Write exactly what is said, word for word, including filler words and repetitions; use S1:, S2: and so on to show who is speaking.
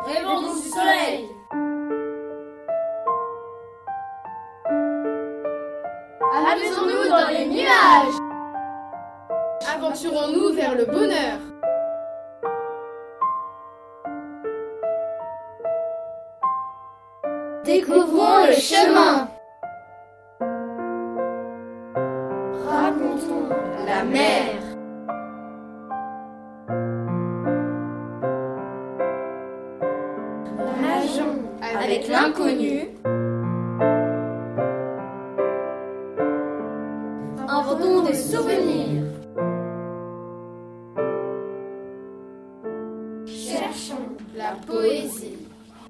S1: Rêvons du soleil. Amusons-nous dans les nuages.
S2: Aventurons-nous vers le bonheur.
S1: Découvrons le chemin. Racontons la mer. Nageons avec l'inconnu. Inventons des souvenirs.